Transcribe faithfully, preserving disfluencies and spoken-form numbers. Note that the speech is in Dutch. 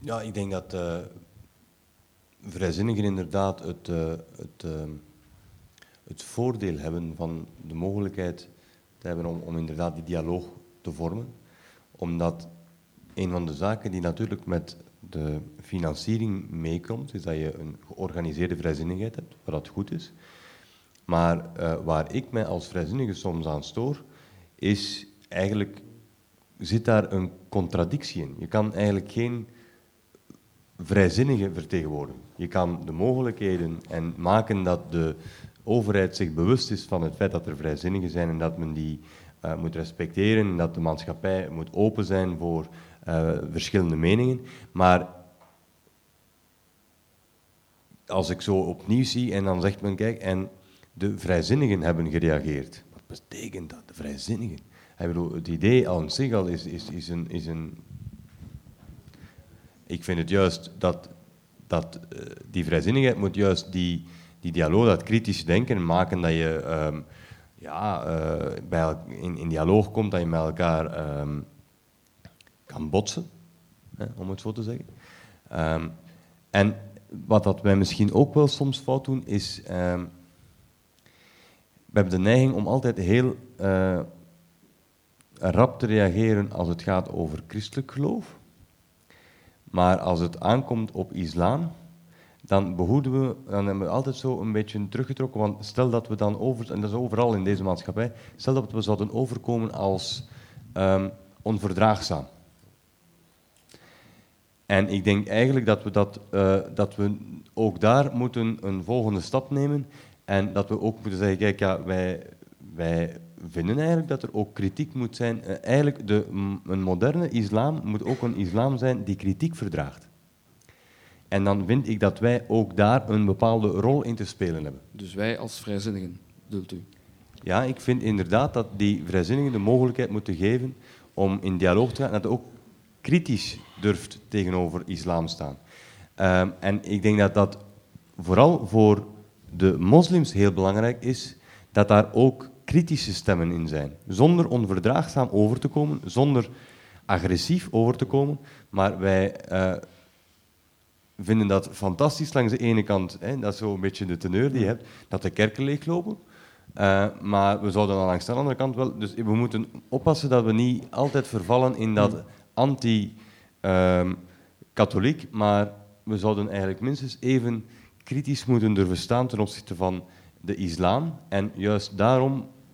Ja, ik denk dat uh, vrijzinnigen inderdaad het, uh, het, uh, het voordeel hebben van de mogelijkheid te hebben om, om inderdaad die dialoog te vormen. Omdat een van de zaken die natuurlijk met de financiering meekomt, is dat je een georganiseerde vrijzinnigheid hebt, wat dat goed is. Maar uh, waar ik mij als vrijzinnige soms aan stoor, is eigenlijk, zit daar een contradictie in. Je kan eigenlijk geen vrijzinnige vertegenwoordigen. Je kan de mogelijkheden en maken dat de overheid zich bewust is van het feit dat er vrijzinnigen zijn en dat men die uh, moet respecteren en dat de maatschappij moet open zijn voor uh, verschillende meningen. Maar als ik zo opnieuw zie en dan zegt men, kijk, en de vrijzinnigen hebben gereageerd. Wat betekent dat, de vrijzinnigen? Ik bedoel, het idee aan zich al is, is, is, een, is een... Ik vind het juist dat, dat uh, die vrijzinnigheid moet juist die, die dialoog, dat kritisch denken maken, dat je um, ja, uh, bij el- in, in dialoog komt, dat je met elkaar um, kan botsen, hè, om het zo te zeggen. Um, en wat dat wij misschien ook wel soms fout doen, is... Um, we hebben de neiging om altijd heel uh, rap te reageren als het gaat over christelijk geloof. Maar als het aankomt op islam, dan behoeden we, dan hebben we altijd zo een beetje teruggetrokken. Want stel dat we dan over, en dat is overal in deze maatschappij, stel dat we zouden overkomen als um, onverdraagzaam. En ik denk eigenlijk dat we, dat, uh, dat we ook daar moeten een volgende stap nemen. En dat we ook moeten zeggen, kijk, ja, wij, wij vinden eigenlijk dat er ook kritiek moet zijn. Uh, eigenlijk, de, een moderne islam moet ook een islam zijn die kritiek verdraagt. En dan vind ik dat wij ook daar een bepaalde rol in te spelen hebben. Dus wij als vrijzinnigen, bedoelt u? Ja, ik vind inderdaad dat die vrijzinnigen de mogelijkheid moeten geven om in dialoog te gaan, dat ook kritisch durft tegenover islam staan. Uh, en ik denk dat dat vooral voor de moslims heel belangrijk is, dat daar ook kritische stemmen in zijn. Zonder onverdraagzaam over te komen, zonder agressief over te komen, maar wij uh, vinden dat fantastisch langs de ene kant, hè, dat is zo'n beetje de teneur die je hebt, dat de kerken leeglopen. Uh, maar we zouden dan langs de andere kant wel... Dus we moeten oppassen dat we niet altijd vervallen in dat anti-katholiek, uh, maar we zouden eigenlijk minstens even kritisch moeten durven staan ten opzichte van de islam. En juist daarom